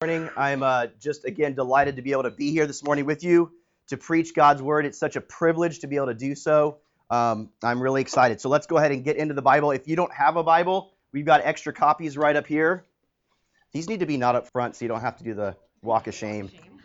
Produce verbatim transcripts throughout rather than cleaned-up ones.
Morning. I'm uh, just again delighted to be able to be here this morning with you to preach God's word. It's such a privilege to be able to do so. Um, I'm really excited. So let's go ahead and get into the Bible. If you don't have a Bible, we've got extra copies right up here. These need to be not up front so you don't have to do the walk of shame.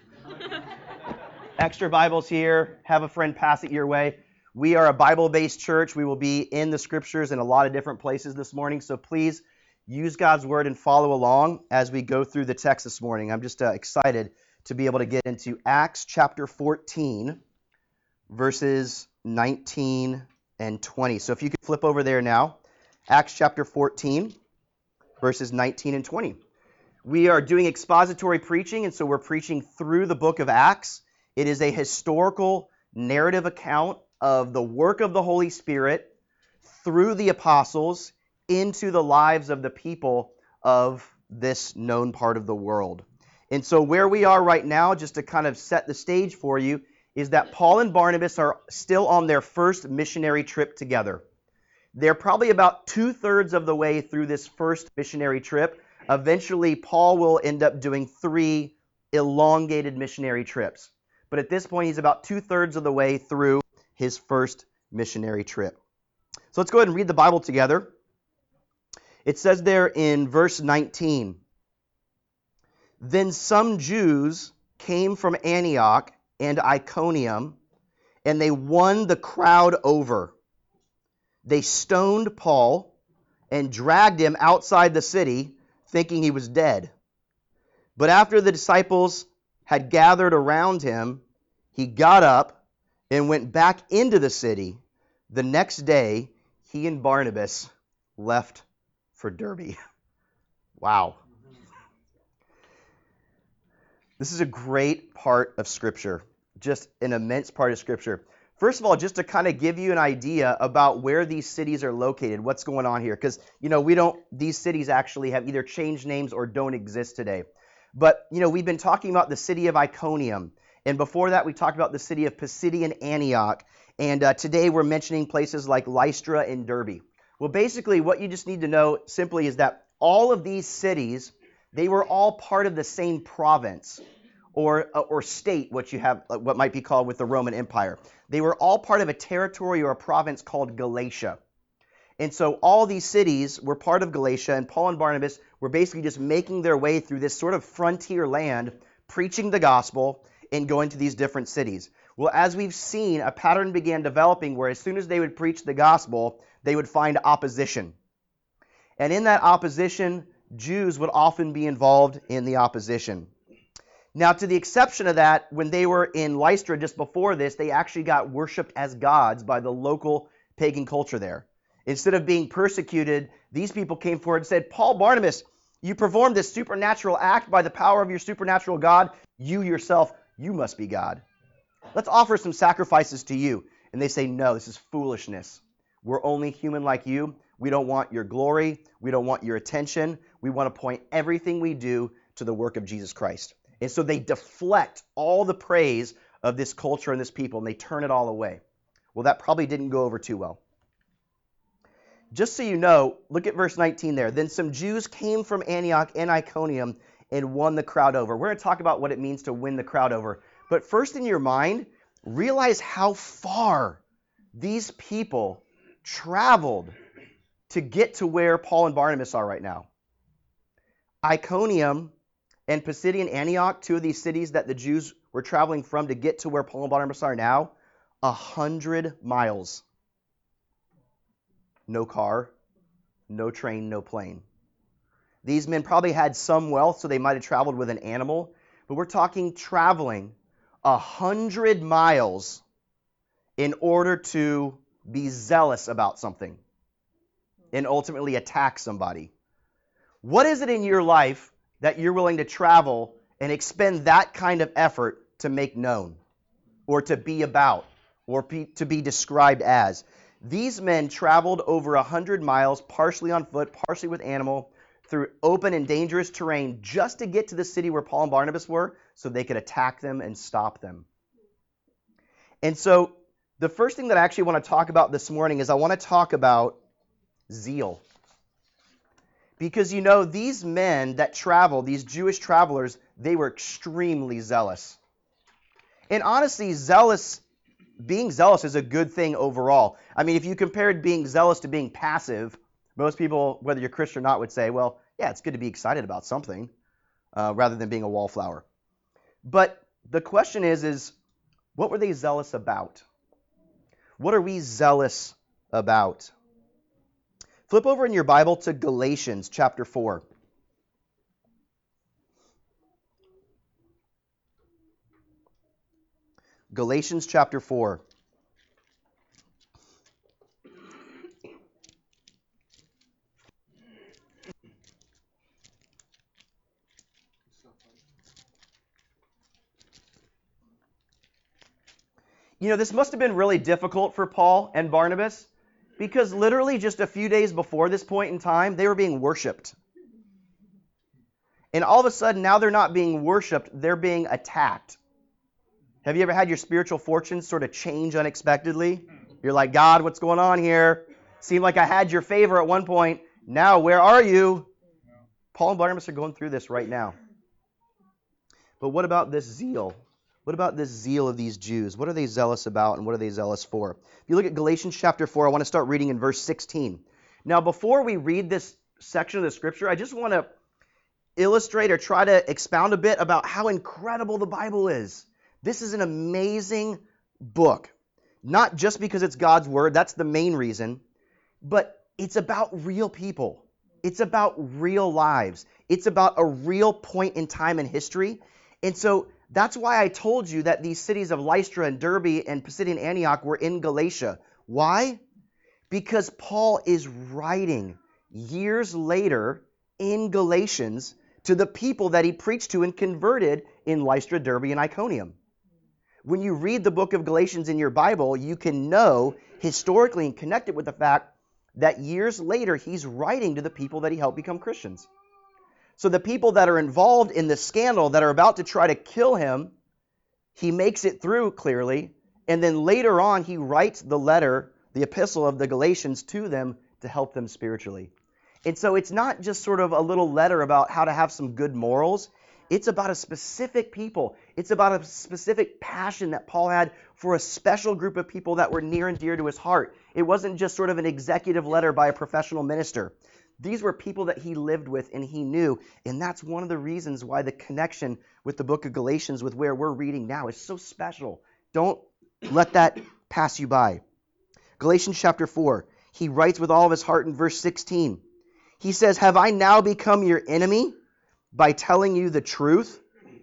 Extra Bibles here. Have a friend pass it your way. We are a Bible-based church. We will be in the scriptures in a lot of different places this morning. So please use God's word and follow along as we go through the text this morning. I'm just uh, excited to be able to get into Acts chapter fourteen, verses nineteen and twenty. So if you could flip over there now, Acts chapter fourteen, verses nineteen and twenty. We are doing expository preaching, and so we're preaching through the book of Acts. It is a historical narrative account of the work of the Holy Spirit through the apostles into the lives of the people of this known part of the world. And so where we are right now, just to kind of set the stage for you, is that Paul and Barnabas are still on their first missionary trip together. They're probably about two-thirds of the way through this first missionary trip. Eventually, Paul will end up doing three elongated missionary trips. But at this point, he's about two-thirds of the way through his first missionary trip. So let's go ahead and read the Bible together. It says there in verse nineteen, "Then some Jews came from Antioch and Iconium, and they won the crowd over. They stoned Paul and dragged him outside the city, thinking he was dead. But after the disciples had gathered around him, he got up and went back into the city. The next day, he and Barnabas left for Derbe." Wow. This is a great part of Scripture, just an immense part of Scripture. First of all, just to kind of give you an idea about where these cities are located, what's going on here, because, you know, we don't, these cities actually have either changed names or don't exist today. But, you know, we've been talking about the city of Iconium, and before that we talked about the city of Pisidian Antioch, and uh, today we're mentioning places like Lystra and Derbe. Well, basically what you just need to know simply is that all of these cities, they were all part of the same province or uh, or state, what you have, uh, what might be called with the Roman Empire. They were all part of a territory or a province called Galatia. And so all these cities were part of Galatia, and Paul and Barnabas were basically just making their way through this sort of frontier land, preaching the gospel and going to these different cities. Well, as we've seen, a pattern began developing where as soon as they would preach the gospel, they would find opposition. And in that opposition, Jews would often be involved in the opposition. Now, to the exception of that, when they were in Lystra just before this, they actually got worshipped as gods by the local pagan culture there. Instead of being persecuted, these people came forward and said, "Paul, Barnabas, you performed this supernatural act by the power of your supernatural God. You yourself, you must be God. Let's offer some sacrifices to you." And they say, "No, this is foolishness. We're only human like you. We don't want your glory. We don't want your attention. We want to point everything we do to the work of Jesus Christ." And so they deflect all the praise of this culture and this people, and they turn it all away. Well, that probably didn't go over too well. Just so you know, look at verse nineteen there. "Then some Jews came from Antioch and Iconium and won the crowd over." We're going to talk about what it means to win the crowd over. But first in your mind, realize how far these people traveled to get to where Paul and Barnabas are right now. Iconium and Pisidian Antioch, two of these cities that the Jews were traveling from to get to where Paul and Barnabas are now, a hundred miles. No car, no train, no plane. These men probably had some wealth, so they might have traveled with an animal, but we're talking traveling a hundred miles in order to be zealous about something and ultimately attack somebody. What is it in your life that you're willing to travel and expend that kind of effort to make known or to be about or be, to be described as? These men traveled over a hundred miles, partially on foot, partially with animal, through open and dangerous terrain just to get to the city where Paul and Barnabas were so they could attack them and stop them. And so the first thing that I actually want to talk about this morning is I want to talk about zeal. Because, you know, these men that travel, these Jewish travelers, they were extremely zealous. And honestly, zealous, being zealous is a good thing overall. I mean, if you compared being zealous to being passive, most people, whether you're Christian or not, would say, well, yeah, it's good to be excited about something uh, rather than being a wallflower. But the question is, is what were they zealous about? What are we zealous about? Flip over in your Bible to Galatians chapter four. Galatians chapter four. You know, this must have been really difficult for Paul and Barnabas because literally just a few days before this point in time, they were being worshipped. And all of a sudden, now they're not being worshipped, they're being attacked. Have you ever had your spiritual fortunes sort of change unexpectedly? You're like, God, what's going on here? Seemed like I had your favor at one point. Now, where are you? Paul and Barnabas are going through this right now. But what about this zeal? What about this zeal of these Jews? What are they zealous about and what are they zealous for? If you look at Galatians chapter four, I want to start reading in verse sixteen. Now, before we read this section of the scripture, I just want to illustrate or try to expound a bit about how incredible the Bible is. This is an amazing book. Not just because it's God's word, that's the main reason, but it's about real people. It's about real lives. It's about a real point in time in history. And so that's why I told you that these cities of Lystra and Derbe and Pisidian Antioch were in Galatia. Why? Because Paul is writing years later in Galatians to the people that he preached to and converted in Lystra, Derbe, and Iconium. When you read the book of Galatians in your Bible, you can know historically and connect it with the fact that years later he's writing to the people that he helped become Christians. So the people that are involved in the scandal that are about to try to kill him, he makes it through clearly, and then later on he writes the letter, the epistle of the Galatians to them to help them spiritually. And so it's not just sort of a little letter about how to have some good morals. It's about a specific people. It's about a specific passion that Paul had for a special group of people that were near and dear to his heart. It wasn't just sort of an executive letter by a professional minister. These were people that he lived with and he knew, and that's one of the reasons why the connection with the book of Galatians, with where we're reading now, is so special. Don't let that pass you by. Galatians chapter four, he writes with all of his heart in verse sixteen. He says, "Have I now become your enemy by telling you the truth?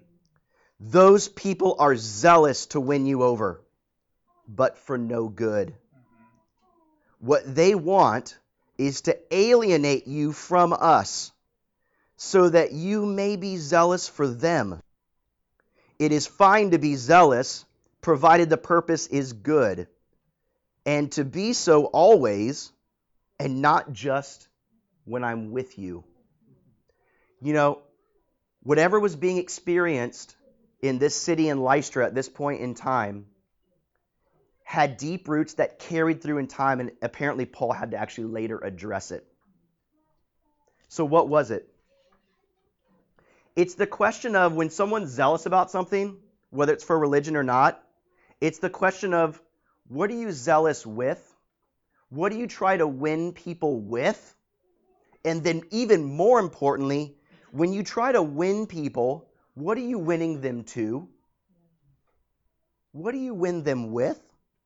Those people are zealous to win you over, but for no good. What they want is to alienate you from us, so that you may be zealous for them. It is fine to be zealous, provided the purpose is good, and to be so always, and not just when I'm with you." You know, whatever was being experienced in this city in Lystra at this point in time had deep roots that carried through in time, and apparently Paul had to actually later address it. So what was it? It's the question of when someone's zealous about something, whether it's for religion or not, it's the question of what are you zealous with? What do you try to win people with? And then even more importantly, when you try to win people, what are you winning them to? What do you win them with?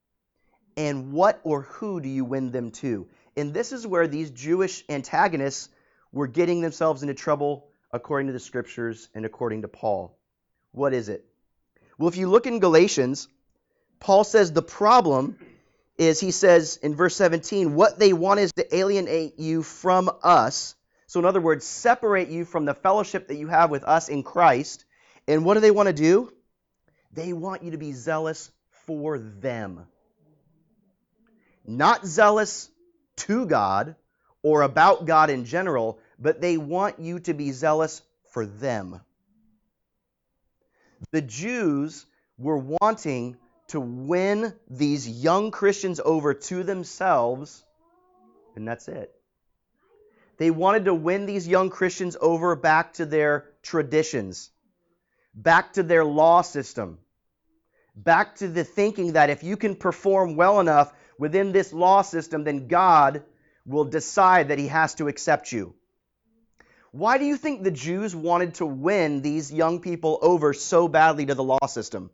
And what or who do you win them to? And this is where these Jewish antagonists were getting themselves into trouble according to the scriptures and according to Paul. What is it? Well, if you look in Galatians, Paul says the problem is, he says in verse seventeen, what they want is to alienate you from us. So in other words, separate you from the fellowship that you have with us in Christ. And what do they want to do? They want you to be zealous for them. Not zealous to God or about God in general, but they want you to be zealous for them. The Jews were wanting to win these young Christians over to themselves, and that's it. They wanted to win these young Christians over back to their traditions, back to their law system, back to the thinking that if you can perform well enough within this law system, then God will decide that he has to accept you. Why do you think the Jews wanted to win these young people over so badly to the law system?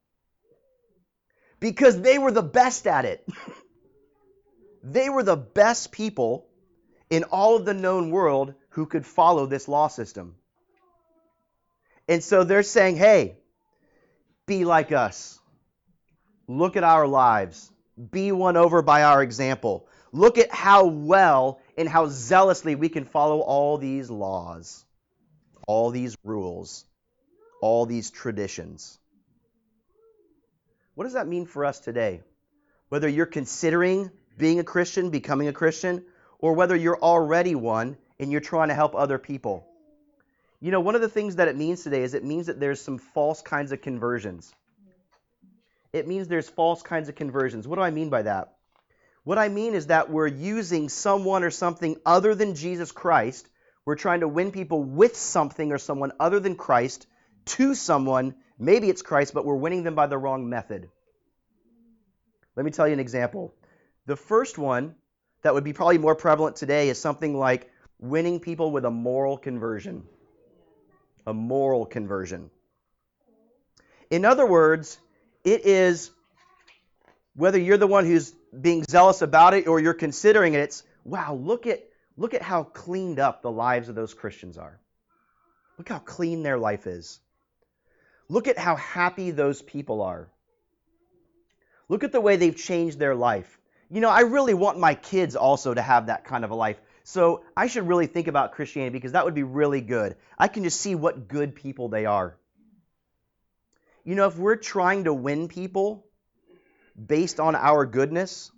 Because they were the best at it. They were the best people in all of the known world who could follow this law system. And so they're saying, hey, be like us. Look at our lives. Be won over by our example. Look at how well and how zealously we can follow all these laws, all these rules, all these traditions. What does that mean for us today? Whether you're considering being a Christian, becoming a Christian, or whether you're already one and you're trying to help other people. You know, one of the things that it means today is it means that there's some false kinds of conversions. It means there's false kinds of conversions. What do I mean by that? What I mean is that we're using someone or something other than Jesus Christ. We're trying to win people with something or someone other than Christ to someone. Maybe it's Christ, but we're winning them by the wrong method. Let me tell you an example. The first one that would be probably more prevalent today is something like winning people with a moral conversion. A moral conversion. In other words, it is, whether you're the one who's being zealous about it or you're considering it, it's, wow, look at, look at how cleaned up the lives of those Christians are. Look how clean their life is. Look at how happy those people are. Look at the way they've changed their life. You know, I really want my kids also to have that kind of a life. So I should really think about Christianity because that would be really good. I can just see what good people they are. You know, if we're trying to win people based on our goodness,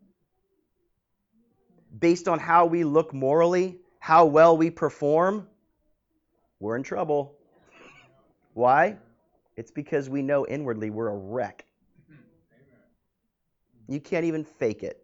based on how we look morally, how well we perform, we're in trouble. Why? It's because we know inwardly we're a wreck. You can't even fake it.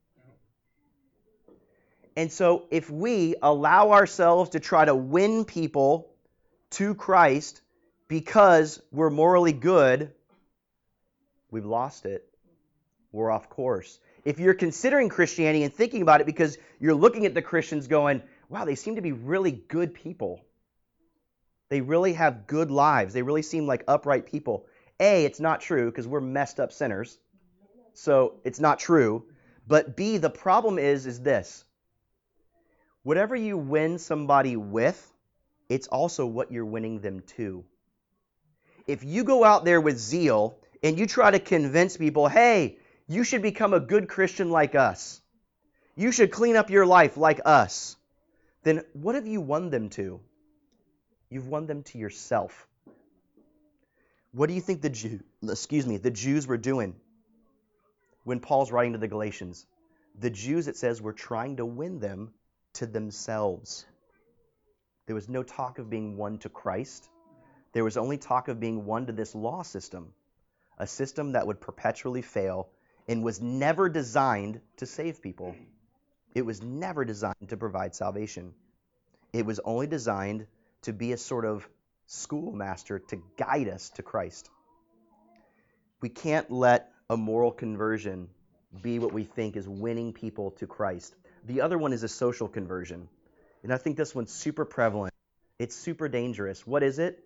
And so if we allow ourselves to try to win people to Christ because we're morally good, we've lost it. We're off course. If you're considering Christianity and thinking about it because you're looking at the Christians going, wow, they seem to be really good people. They really have good lives. They really seem like upright people. A, it's not true because we're messed up sinners. So it's not true. But B, the problem is, is this. Whatever you win somebody with, it's also what you're winning them to. If you go out there with zeal and you try to convince people, hey, you should become a good Christian like us. You should clean up your life like us. Then what have you won them to? You've won them to yourself. What do you think the Jew, excuse me, the Jews were doing when Paul's writing to the Galatians? The Jews, it says, were trying to win them to themselves. There was no talk of being won to Christ. There was only talk of being won to this law system, a system that would perpetually fail and was never designed to save people. It was never designed to provide salvation. It was only designed to be a sort of schoolmaster to guide us to Christ. We can't let a moral conversion be what we think is winning people to Christ. The other one is a social conversion. And I think this one's super prevalent. It's super dangerous. What is it?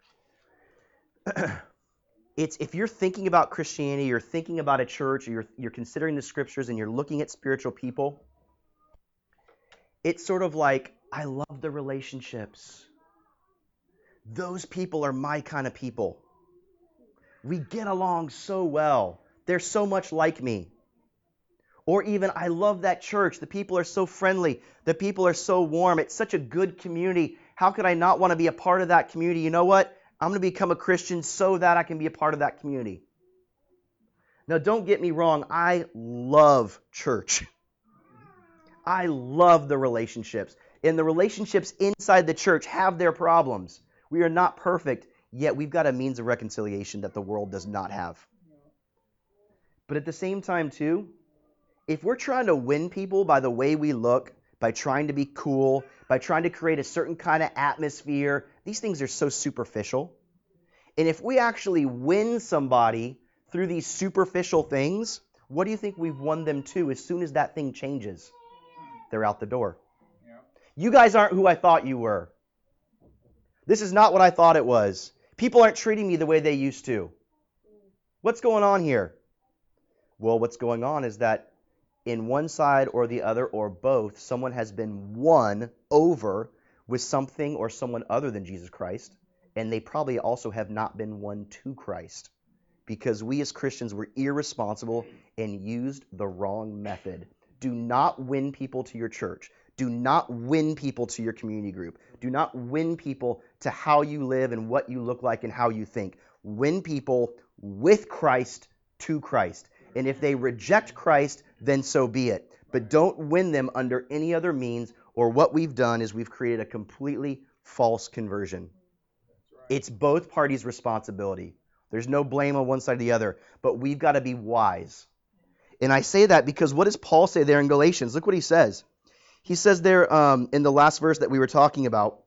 It's if you're thinking about Christianity, you're thinking about a church, or you're, you're considering the scriptures and you're looking at spiritual people, it's sort of like, I love the relationships. Those people are my kind of people. We get along so well. They're so much like me. Or even, I love that church. The people are so friendly. The people are so warm. It's such a good community. How could I not want to be a part of that community? You know what? I'm going to become a Christian so that I can be a part of that community. Now, don't get me wrong. I love church. I love the relationships. And the relationships inside the church have their problems. We are not perfect, yet we've got a means of reconciliation that the world does not have. But at the same time, too, if we're trying to win people by the way we look, by trying to be cool, by trying to create a certain kind of atmosphere. These things are so superficial. And if we actually win somebody through these superficial things, what do you think we've won them to as soon as that thing changes? They're out the door. Yeah. You guys aren't who I thought you were. This is not what I thought it was. People aren't treating me the way they used to. What's going on here? Well, what's going on is that in one side or the other or both, someone has been won over with something or someone other than Jesus Christ, and they probably also have not been won to Christ because we as Christians were irresponsible and used the wrong method. Do not win people to your church. Do not win people to your community group. Do not win people to how you live and what you look like and how you think. Win people with Christ to Christ. And if they reject Christ, then so be it. But don't win them under any other means, or what we've done is we've created a completely false conversion. It's both parties' responsibility. There's no blame on one side or the other, but we've got to be wise. And I say that because what does Paul say there in Galatians? Look what he says. He says there um, in the last verse that we were talking about,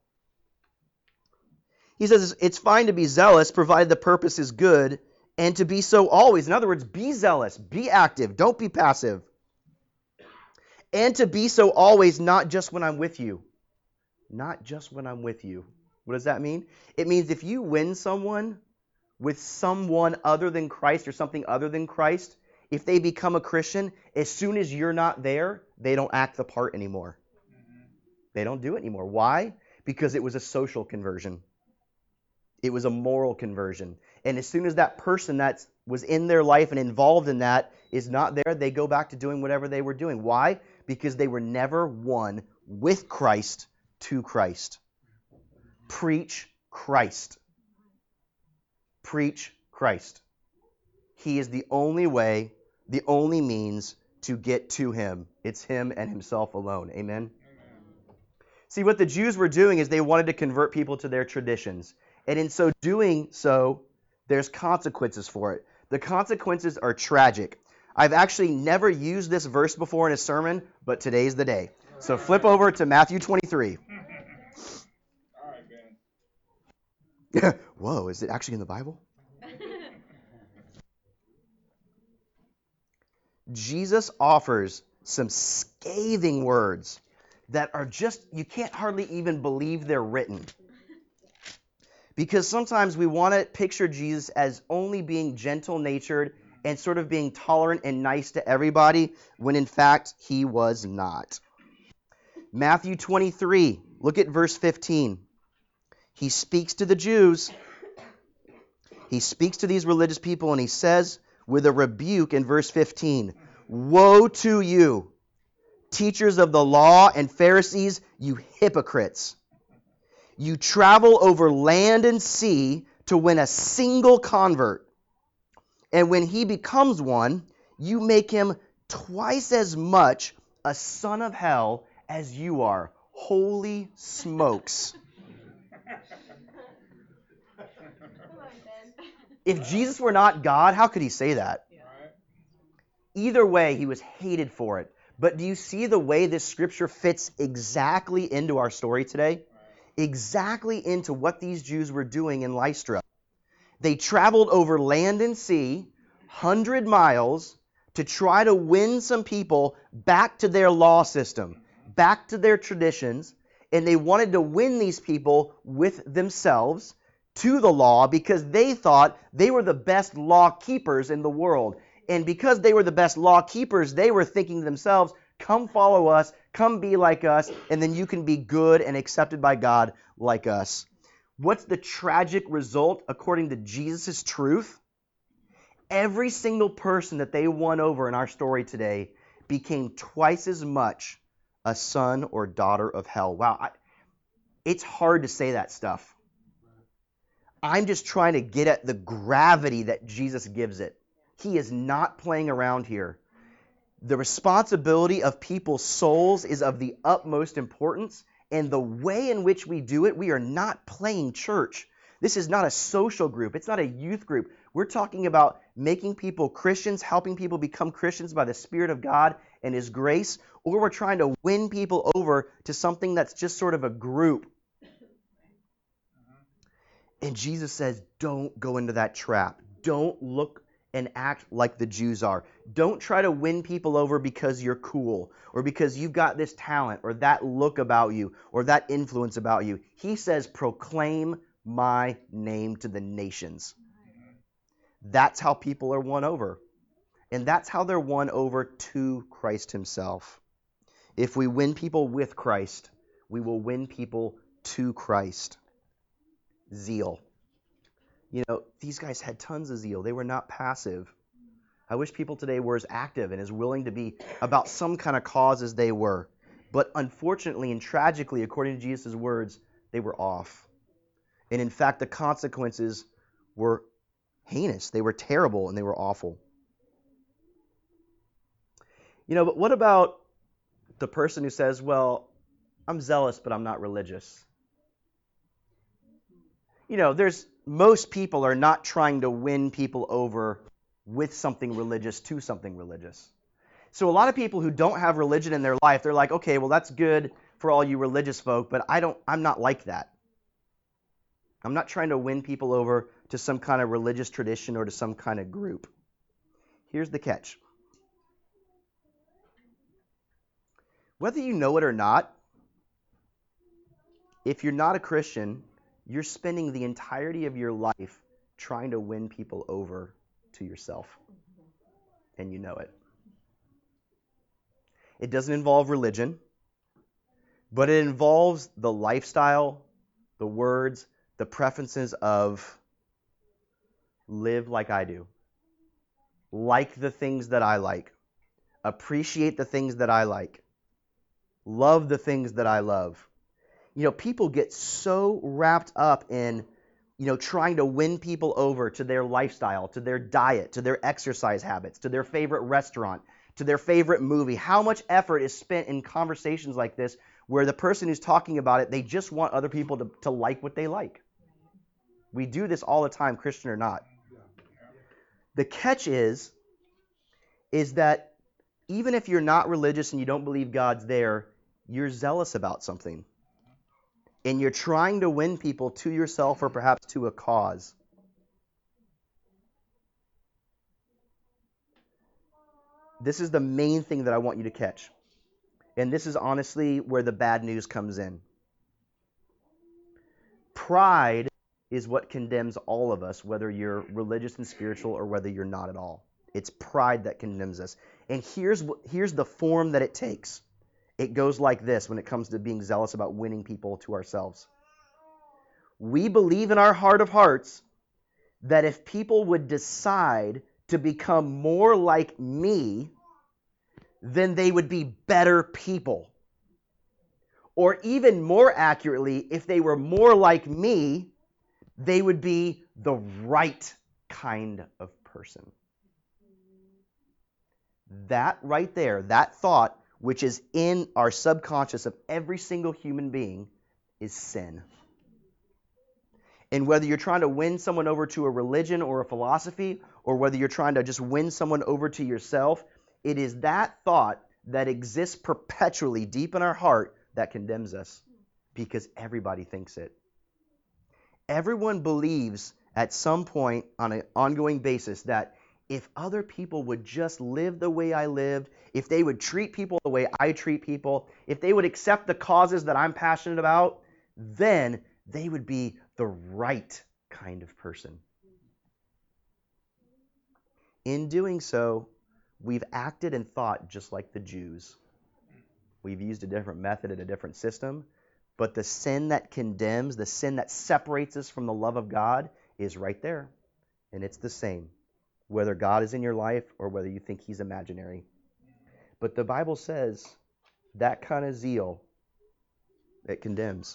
he says, it's fine to be zealous provided the purpose is good, and to be so always. In other words, be zealous, be active, don't be passive. And to be so always, not just when I'm with you. Not just when I'm with you. What does that mean? It means if you win someone with someone other than Christ or something other than Christ, if they become a Christian, as soon as you're not there, they don't act the part anymore. Mm-hmm. They don't do it anymore. Why? Because it was a social conversion. It was a moral conversion. And as soon as that person that was in their life and involved in that is not there, they go back to doing whatever they were doing. Why? Because they were never won with Christ to Christ. Preach Christ. Preach Christ. He is the only way, the only means to get to him. It's him and himself alone. Amen? Amen. See, what the Jews were doing is they wanted to convert people to their traditions. And in so doing so, there's consequences for it. The consequences are tragic. I've actually never used this verse before in a sermon, but today's the day. So flip over to Matthew twenty-three. All right, Ben. Whoa, is it actually in the Bible? Jesus offers some scathing words that are just, you can't hardly even believe they're written. Because sometimes we want to picture Jesus as only being gentle-natured and sort of being tolerant and nice to everybody, when in fact he was not. Matthew twenty-three, look at verse fifteen. He speaks to the Jews. He speaks to these religious people and he says with a rebuke in verse fifteen, "Woe to you, teachers of the law and Pharisees, you hypocrites! You travel over land and sea to win a single convert. And when he becomes one, you make him twice as much a son of hell as you are." Holy smokes. If Jesus were not God, how could he say that? Either way, he was hated for it. But do you see the way this scripture fits exactly into our story today? Exactly into what these Jews were doing in Lystra. They traveled over land and sea, one hundred miles, to try to win some people back to their law system, back to their traditions, and they wanted to win these people with themselves to the law because they thought they were the best law keepers in the world. And because they were the best law keepers, they were thinking to themselves, come follow us, come be like us, and then you can be good and accepted by God like us. What's the tragic result according to Jesus' truth? Every single person that they won over in our story today became twice as much a son or daughter of hell. Wow, I, it's hard to say that stuff. I'm just trying to get at the gravity that Jesus gives it. He is not playing around here. The responsibility of people's souls is of the utmost importance, and the way in which we do it, we are not playing church. This is not a social group. It's not a youth group. We're talking about making people Christians, helping people become Christians by the Spirit of God, and His grace, or we're trying to win people over to something that's just sort of a group. And Jesus says, don't go into that trap. Don't look and act like the Jews are. Don't try to win people over because you're cool, or because you've got this talent, or that look about you, or that influence about you. He says, proclaim my name to the nations. That's how people are won over. And that's how they're won over to Christ Himself. If we win people with Christ, we will win people to Christ. Zeal. You know, these guys had tons of zeal. They were not passive. I wish people today were as active and as willing to be about some kind of cause as they were. But unfortunately and tragically, according to Jesus' words, they were off. And in fact, the consequences were heinous. They were terrible and they were awful. You know, but what about the person who says, well, I'm zealous, but I'm not religious? You know, there's most people are not trying to win people over with something religious to something religious. So a lot of people who don't have religion in their life, they're like, okay, well, that's good for all you religious folk, but I don't, I'm not like that. I'm not trying to win people over to some kind of religious tradition or to some kind of group. Here's the catch. Whether you know it or not, if you're not a Christian, you're spending the entirety of your life trying to win people over to yourself. And you know it. It doesn't involve religion, but it involves the lifestyle, the words, the preferences of live like I do. Like the things that I like. Appreciate the things that I like. Love the things that I love. You know, people get so wrapped up in, you know, trying to win people over to their lifestyle, to their diet, to their exercise habits, to their favorite restaurant, to their favorite movie. How much effort is spent in conversations like this where the person who's talking about it, they just want other people to, to like what they like. We do this all the time, Christian or not. The catch is, is that even if you're not religious and you don't believe God's there, you're zealous about something. And you're trying to win people to yourself or perhaps to a cause. This is the main thing that I want you to catch. And this is honestly where the bad news comes in. Pride is what condemns all of us, whether you're religious and spiritual or whether you're not at all. It's pride that condemns us. And here's here's the form that it takes. It goes like this when it comes to being zealous about winning people to ourselves. We believe in our heart of hearts that if people would decide to become more like me, then they would be better people. Or even more accurately, if they were more like me, they would be the right kind of person. That right there, that thought, which is in our subconscious of every single human being, is sin. And whether you're trying to win someone over to a religion or a philosophy, or whether you're trying to just win someone over to yourself, it is that thought that exists perpetually deep in our heart that condemns us, because everybody thinks it. Everyone believes at some point on an ongoing basis that if other people would just live the way I lived, if they would treat people the way I treat people, if they would accept the causes that I'm passionate about, then they would be the right kind of person. In doing so, we've acted and thought just like the Jews. We've used a different method and a different system, but the sin that condemns, the sin that separates us from the love of God is right there, and it's the same. Whether God is in your life or whether you think He's imaginary. But the Bible says that kind of zeal, it condemns.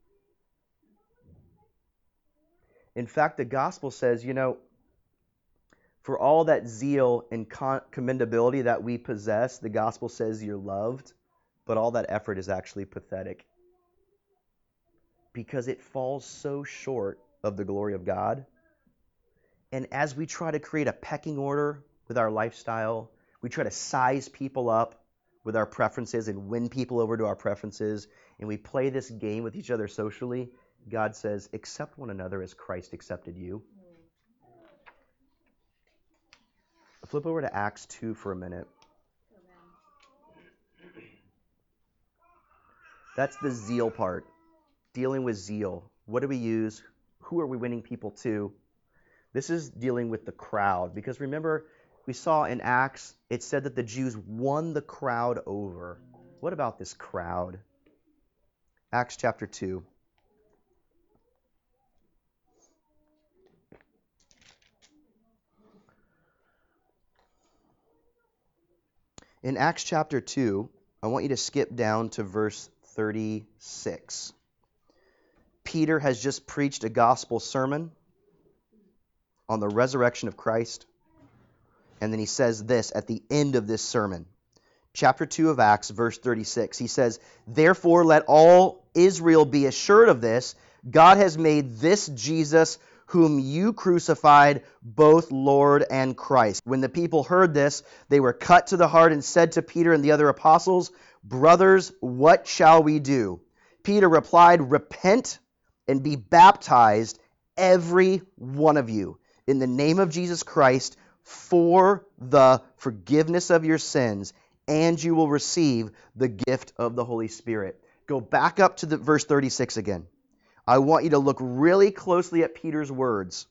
In fact, the gospel says, you know, for all that zeal and con- commendability that we possess, the gospel says you're loved, but all that effort is actually pathetic. Because it falls so short of the glory of God. And as we try to create a pecking order with our lifestyle, we try to size people up, with our preferences and win people over to our preferences, and we play this game with each other socially, God says, accept one another as Christ accepted you. Flip over to Acts two for a minute. That's the zeal part. Dealing with zeal. What do we use? Who are we winning people to? This is dealing with the crowd. Because remember, we saw in Acts, it said that the Jews won the crowd over. What about this crowd? Acts chapter two. In Acts chapter two, I want you to skip down to verse thirty-six. Peter has just preached a gospel sermon on the resurrection of Christ. And then he says this at the end of this sermon. Chapter two of Acts, verse thirty-six. He says, "Therefore let all Israel be assured of this. God has made this Jesus whom you crucified, both Lord and Christ." When the people heard this, they were cut to the heart and said to Peter and the other apostles, "Brothers, what shall we do?" Peter replied, "Repent and be baptized, every one of you, in the name of Jesus Christ, for the forgiveness of your sins, and you will receive the gift of the Holy Spirit." Go back up to the verse thirty-six again. I want you to look really closely at Peter's words.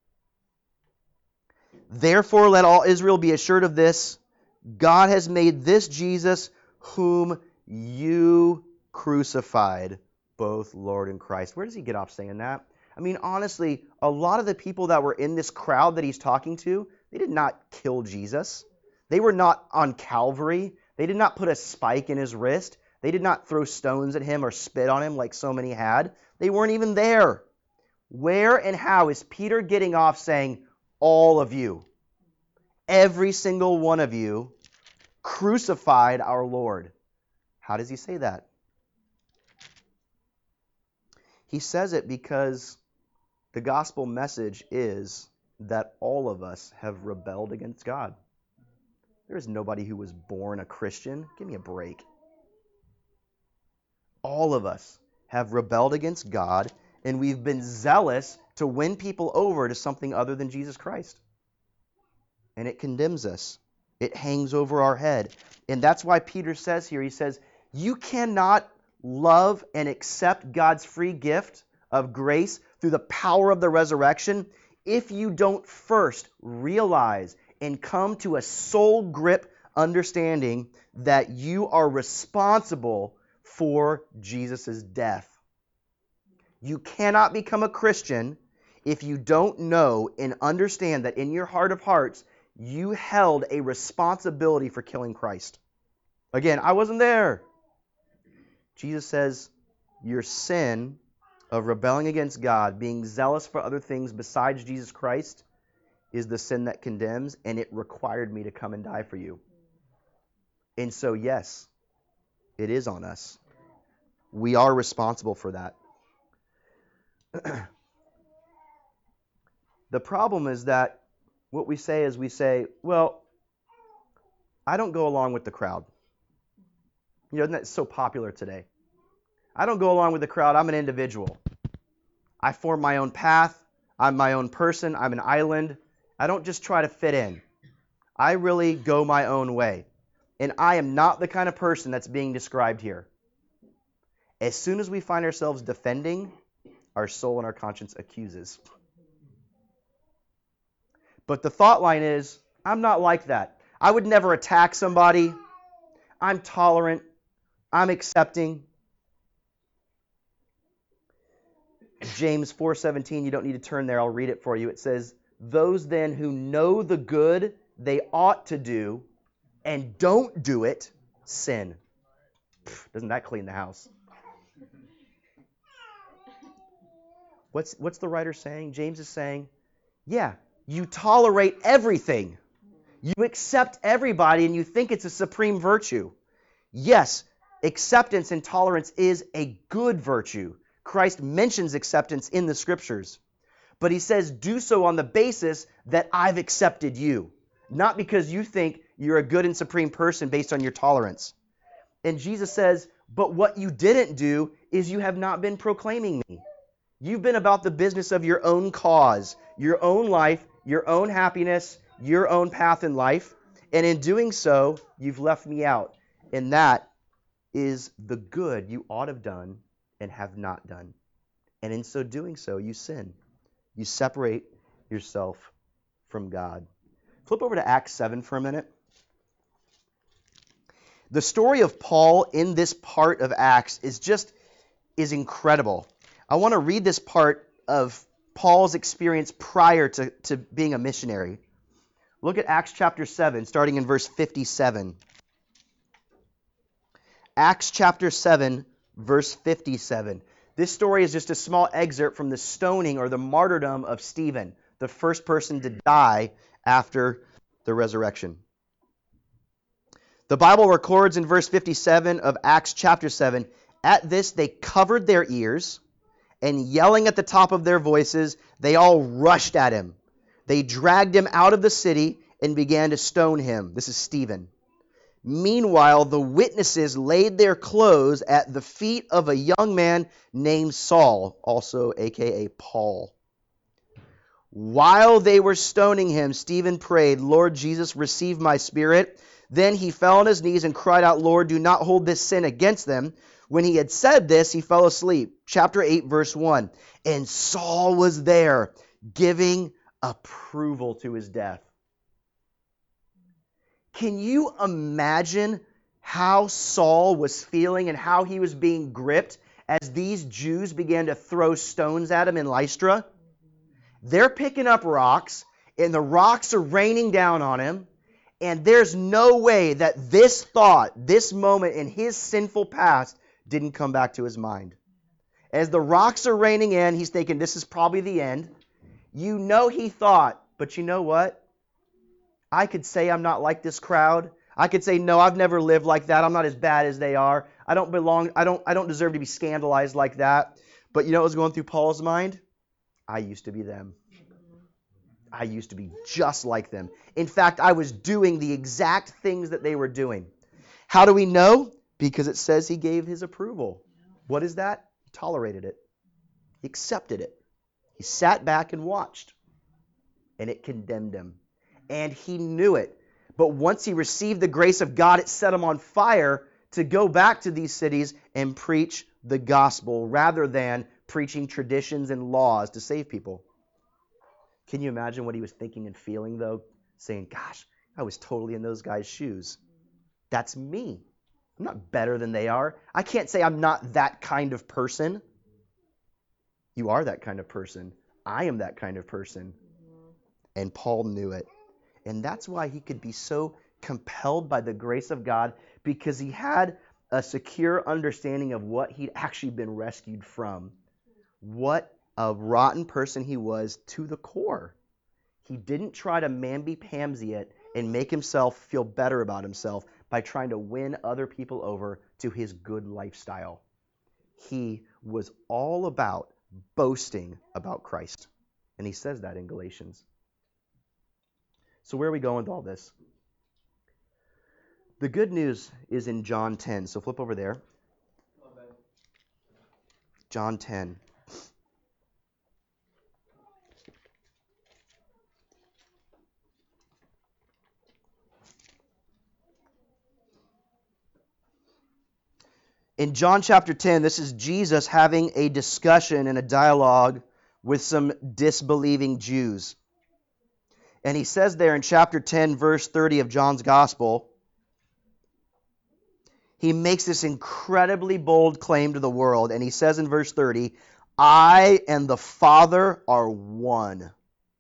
"Therefore let all Israel be assured of this. God has made this Jesus whom you crucified, both Lord and Christ." Where does he get off saying that? I mean, honestly, a lot of the people that were in this crowd that he's talking to, they did not kill Jesus. They were not on Calvary. They did not put a spike in his wrist. They did not throw stones at him or spit on him like so many had. They weren't even there. Where and how is Peter getting off saying, all of you, every single one of you, crucified our Lord? How does he say that? He says it because the gospel message is that all of us have rebelled against God. There is nobody who was born a Christian. Give me a break. All of us have rebelled against God, and we've been zealous to win people over to something other than Jesus Christ. And it condemns us. It hangs over our head. And that's why Peter says here, he says, you cannot love and accept God's free gift of grace through the power of the resurrection if you don't first realize and come to a soul grip understanding that you are responsible for Jesus' death. You cannot become a Christian if you don't know and understand that in your heart of hearts, you held a responsibility for killing Christ. Again, I wasn't there. Jesus says, your sin of rebelling against God, being zealous for other things besides Jesus Christ, is the sin that condemns, and it required me to come and die for you. And so, yes, it is on us. We are responsible for that. The problem is that what we say is we say, well, I don't go along with the crowd. You know, isn't that so popular today? I don't go along with the crowd. I'm an individual. I form my own path. I'm my own person. I'm an island. I don't just try to fit in. I really go my own way. And I am not the kind of person that's being described here. As soon as we find ourselves defending, our soul and our conscience accuses. But the thought line is, I'm not like that. I would never attack somebody. I'm tolerant. I'm accepting. James four seventeen, you don't need to turn there. I'll read it for you. It says, those then who know the good they ought to do and don't do it, sin. Doesn't that clean the house? What's, what's the writer saying? James is saying, yeah, you tolerate everything. You accept everybody and you think it's a supreme virtue. Yes, acceptance and tolerance is a good virtue. Christ mentions acceptance in the scriptures. But he says, do so on the basis that I've accepted you. Not because you think you're a good and supreme person based on your tolerance. And Jesus says, but what you didn't do is you have not been proclaiming me. You've been about the business of your own cause, your own life, your own happiness, your own path in life. And in doing so, you've left me out. And that is the good you ought to have done and have not done. And in so doing so, you sin. You separate yourself from God. Flip over to Acts seven for a minute. The story of Paul in this part of Acts is just is incredible. I want to read this part of Paul's experience prior to, to being a missionary. Look at Acts chapter seven, starting in verse fifty-seven. Acts chapter seven, verse fifty-seven. This story is just a small excerpt from the stoning or the martyrdom of Stephen, the first person to die after the resurrection. The Bible records in verse fifty-seven of Acts chapter seven, at this they covered their ears, and yelling at the top of their voices, they all rushed at him. They dragged him out of the city and began to stone him. This is Stephen. Meanwhile, the witnesses laid their clothes at the feet of a young man named Saul, also a k a. Paul. While they were stoning him, Stephen prayed, Lord Jesus, receive my spirit. Then he fell on his knees and cried out, Lord, do not hold this sin against them. When he had said this, he fell asleep. Chapter eight, verse one. And Saul was there, giving approval to his death. Can you imagine how Saul was feeling and how he was being gripped as these Jews began to throw stones at him in Lystra? They're picking up rocks, and the rocks are raining down on him. And there's no way that this thought, this moment in his sinful past didn't come back to his mind. As the rocks are raining in, he's thinking, this is probably the end. You know he thought, but you know what? I could say I'm not like this crowd. I could say, no, I've never lived like that. I'm not as bad as they are. I don't belong. I don't, I don't deserve to be scandalized like that. But you know what was going through Paul's mind? I used to be them. I used to be just like them. In fact, I was doing the exact things that they were doing. How do we know? Because it says he gave his approval. What is that? He tolerated it. He accepted it. He sat back and watched. And it condemned him. And he knew it. But once he received the grace of God, it set him on fire to go back to these cities and preach the gospel rather than preaching traditions and laws to save people. Can you imagine what he was thinking and feeling, though? Saying, gosh, I was totally in those guys' shoes. That's me. I'm not better than they are. I can't say I'm not that kind of person. You are that kind of person. I am that kind of person. And Paul knew it. And that's why he could be so compelled by the grace of God, because he had a secure understanding of what he'd actually been rescued from. What a rotten person he was to the core. He didn't try to mamby-pamsy it and make himself feel better about himself by trying to win other people over to his good lifestyle. He was all about boasting about Christ. And he says that in Galatians. So where are we going with all this? The good news is in John ten. So flip over there. John ten. In John chapter ten, this is Jesus having a discussion and a dialogue with some disbelieving Jews. And he says there in chapter ten, verse thirty of John's Gospel, he makes this incredibly bold claim to the world. And he says in verse thirty, I and the Father are one.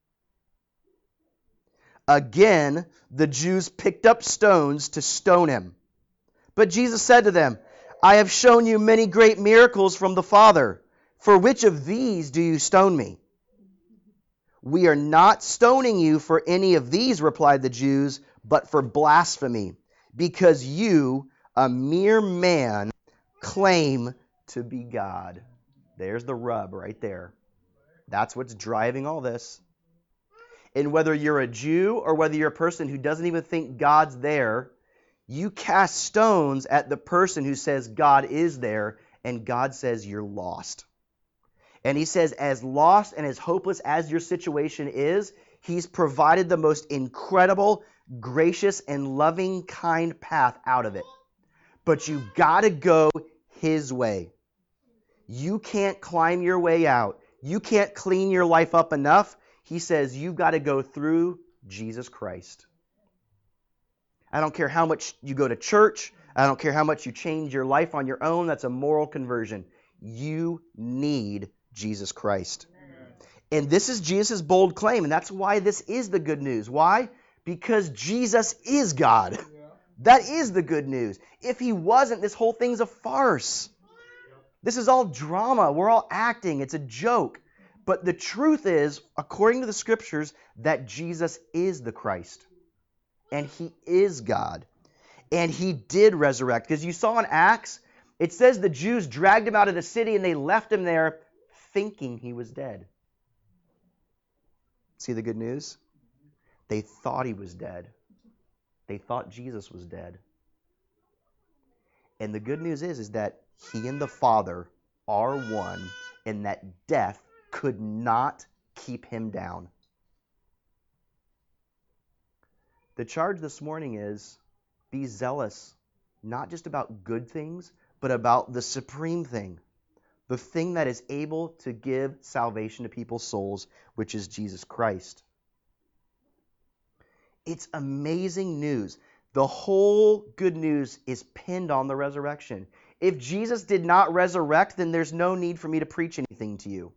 Again, the Jews picked up stones to stone him. But Jesus said to them, I have shown you many great miracles from the Father. For which of these do you stone me? We are not stoning you for any of these, replied the Jews, but for blasphemy, because you, a mere man, claim to be God. There's the rub right there. That's what's driving all this. And whether you're a Jew or whether you're a person who doesn't even think God's there, You cast stones at the person who says God is there, and God says you're lost. And he says, as lost and as hopeless as your situation is, he's provided the most incredible, gracious, and loving, kind path out of it. But you got to go his way. You can't climb your way out. You can't clean your life up enough. He says you've got to go through Jesus Christ. I don't care how much you go to church. I don't care how much you change your life on your own. That's a moral conversion. You need Jesus Christ. Amen. And this is Jesus' bold claim, and that's why this is the good news. Why? Because Jesus is God. Yeah. That is the good news. If he wasn't, this whole thing's a farce. This is all drama. We're all acting. It's a joke. But the truth is, according to the scriptures, that Jesus is the Christ. And he is God. And he did resurrect. Because you saw in Acts, it says the Jews dragged him out of the city and they left him there thinking he was dead. See the good news? They thought he was dead. They thought Jesus was dead. And the good news is, is that he and the Father are one, and that death could not keep him down. The charge this morning is, be zealous, not just about good things, but about the supreme thing, the thing that is able to give salvation to people's souls, which is Jesus Christ. It's amazing news. The whole good news is pinned on the resurrection. If Jesus did not resurrect, then there's no need for me to preach anything to you.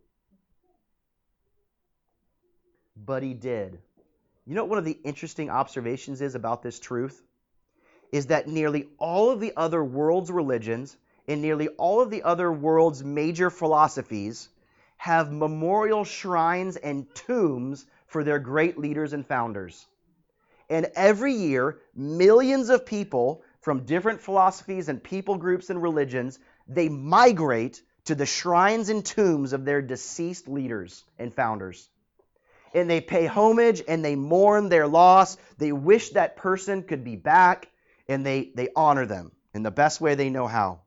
But he did. You know what one of the interesting observations is about this truth? Is that nearly all of the other world's religions and nearly all of the other world's major philosophies have memorial shrines and tombs for their great leaders and founders. And every year, millions of people from different philosophies and people groups and religions, they migrate to the shrines and tombs of their deceased leaders and founders. And they pay homage and they mourn their loss. They wish that person could be back, and they, they honor them in the best way they know how.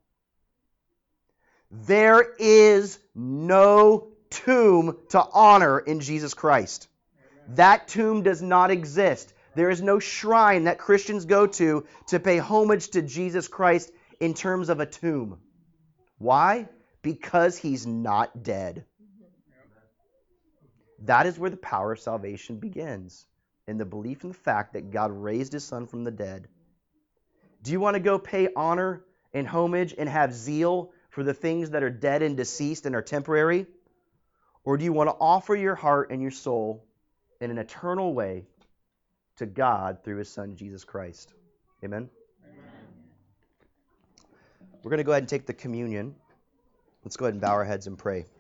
There is no tomb to honor in Jesus Christ. Amen. That tomb does not exist. There is no shrine that Christians go to to pay homage to Jesus Christ in terms of a tomb. Why? Because he's not dead. That is where the power of salvation begins, in the belief in the fact that God raised his Son from the dead. Do you want to go pay honor and homage and have zeal for the things that are dead and deceased and are temporary? Or do you want to offer your heart and your soul in an eternal way to God through his Son, Jesus Christ? Amen? Amen. We're going to go ahead and take the communion. Let's go ahead and bow our heads and pray.